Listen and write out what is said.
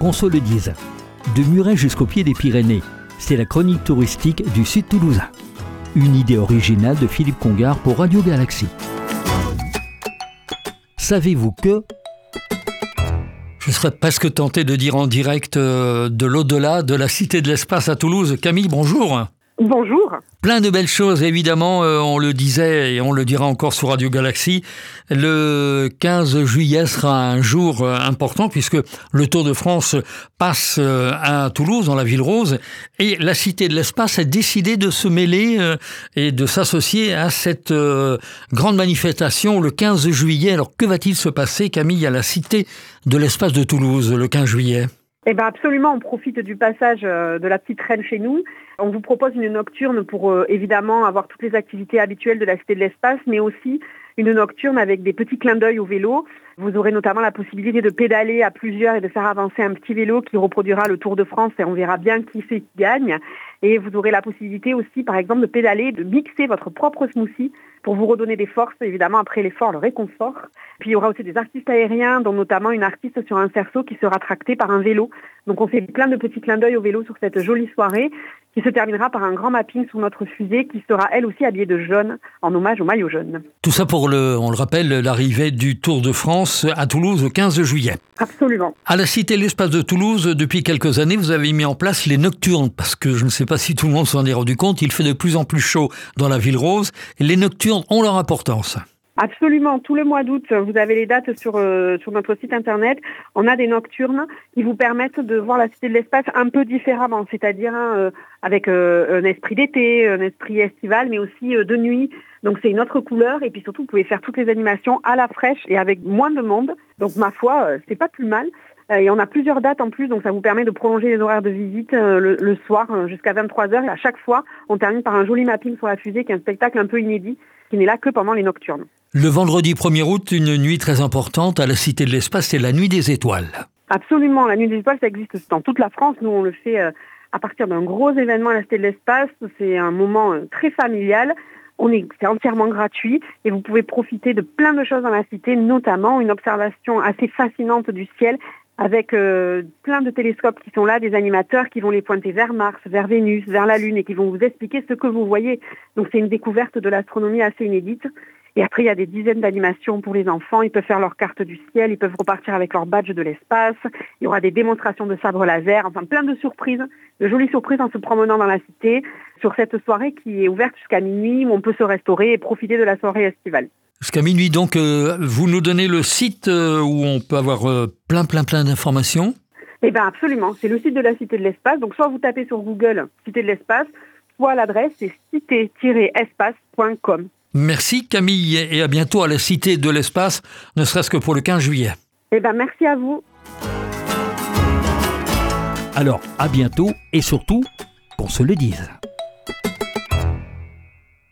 qu'on se le dise. De Muret jusqu'au pied des Pyrénées, c'est la chronique touristique du Sud toulousain. Une idée originale de Philippe Congar pour Radio Galaxie. Savez-vous que... Je serais presque tenté de dire en direct de l'au-delà, de la Cité de l'Espace à Toulouse. Camille, bonjour. Bonjour. Plein de belles choses, évidemment, on le disait et on le dira encore sur Radio Galaxie. Le 15 juillet sera un jour important puisque le Tour de France passe à Toulouse, dans la Ville Rose, et la Cité de l'Espace a décidé de se mêler et de s'associer à cette grande manifestation le 15 juillet. Alors que va-t-il se passer, Camille, à la Cité de l'Espace de Toulouse le 15 juillet ? Eh bien absolument, on profite du passage de la petite reine chez nous. On vous propose une nocturne pour évidemment avoir toutes les activités habituelles de la Cité de l'Espace, mais aussi une nocturne avec des petits clins d'œil au vélo. Vous aurez notamment la possibilité de pédaler à plusieurs et de faire avancer un petit vélo qui reproduira le Tour de France et on verra bien qui c'est qui gagne. Et vous aurez la possibilité aussi, par exemple, de pédaler, de mixer votre propre smoothie pour vous redonner des forces, évidemment, après l'effort, le réconfort. Puis il y aura aussi des artistes aériens, dont notamment une artiste sur un cerceau qui sera tractée par un vélo. Donc on fait plein de petits clins d'œil au vélo sur cette jolie soirée qui se terminera par un grand mapping sur notre fusée qui sera elle aussi habillée de jaune en hommage au maillot jaune. Tout ça pour, on le rappelle, l'arrivée du Tour de France à Toulouse le 15 juillet. Absolument. À la Cité de l'Espace de Toulouse, depuis quelques années, vous avez mis en place les nocturnes parce que je ne sais pas si tout le monde s'en est rendu compte, il fait de plus en plus chaud dans la Ville Rose et les nocturnes ont leur importance. Absolument. Tout le mois d'août, vous avez les dates sur notre site internet. On a des nocturnes qui vous permettent de voir la Cité de l'Espace un peu différemment, c'est-à-dire avec un esprit d'été, un esprit estival, mais aussi de nuit. Donc c'est une autre couleur et puis surtout vous pouvez faire toutes les animations à la fraîche et avec moins de monde. Donc ma foi, c'est pas plus mal. Et on a plusieurs dates en plus, donc ça vous permet de prolonger les horaires de visite le soir jusqu'à 23h. Et à chaque fois, on termine par un joli mapping sur la fusée qui est un spectacle un peu inédit qui n'est là que pendant les nocturnes. Le vendredi 1er août, une nuit très importante à la Cité de l'Espace, c'est la Nuit des Étoiles. Absolument, la Nuit des Étoiles, ça existe dans toute la France. Nous, on le fait à partir d'un gros événement à la Cité de l'Espace. C'est un moment très familial. C'est entièrement gratuit et vous pouvez profiter de plein de choses dans la cité, notamment une observation assez fascinante du ciel avec plein de télescopes qui sont là, des animateurs qui vont les pointer vers Mars, vers Vénus, vers la Lune et qui vont vous expliquer ce que vous voyez. Donc c'est une découverte de l'astronomie assez inédite. Et après, il y a des dizaines d'animations pour les enfants. Ils peuvent faire leur carte du ciel, ils peuvent repartir avec leur badge de l'espace. Il y aura des démonstrations de sabre laser, enfin plein de surprises, de jolies surprises en se promenant dans la cité sur cette soirée qui est ouverte jusqu'à minuit où on peut se restaurer et profiter de la soirée estivale. Jusqu'à minuit, donc, vous nous donnez le site où on peut avoir plein d'informations ? Eh bien, absolument. C'est le site de la Cité de l'Espace. Donc, soit vous tapez sur Google Cité de l'Espace, soit l'adresse c'est cité-espace.com. Merci Camille et à bientôt à la Cité de l'Espace, ne serait-ce que pour le 15 juillet. Eh bien, merci à vous. Alors, à bientôt et surtout, qu'on se le dise.